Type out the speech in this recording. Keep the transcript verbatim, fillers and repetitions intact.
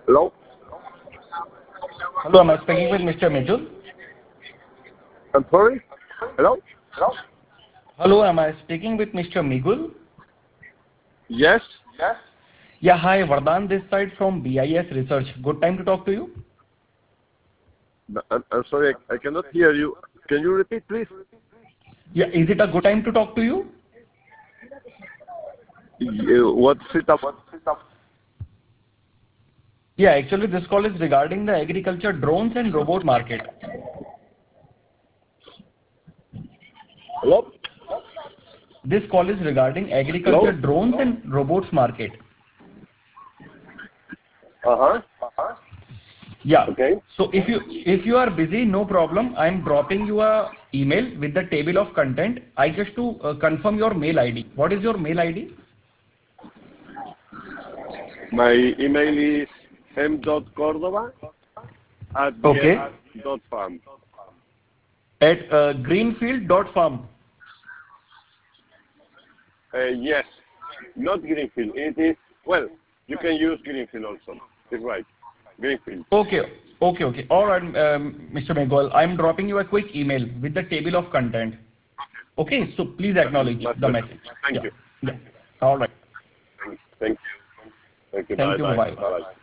Hello? Hello, am I speaking with Mister Mithun? I'm sorry? Hello? Hello? Hello, am I speaking with Mister Migul? Yes? Yes. Yeah, hi, Vardhan this side from B I S Research. Good time to talk to you? I'm, I'm sorry, I, I cannot hear you. Can you repeat, please? Yeah, is it a good time to talk to you? You, what's it up? Yeah, actually this call is regarding the agriculture drones and robot market. Hello? This call is regarding agriculture Hello? drones and robots market. Uh-huh. Yeah. Okay. So if you if you are busy, no problem. I'm dropping you a email with the table of content. I just to uh, confirm your mail I D. What is your mail I D? My email is m.cordova at Okay. get.farm. At uh, greenfield dot farm. Uh, yes, not Greenfield. It is, well, you can use Greenfield also. It's right. Greenfield. Okay. Okay. Okay. All right, um, Mister Megwal. I'm dropping you a quick email with the table of content. Okay. So please acknowledge Much the better. message. Thank Yeah. you. Yeah. All right. Thank you. Thank you. Thank you. Bye-bye. Bye. Bye-bye.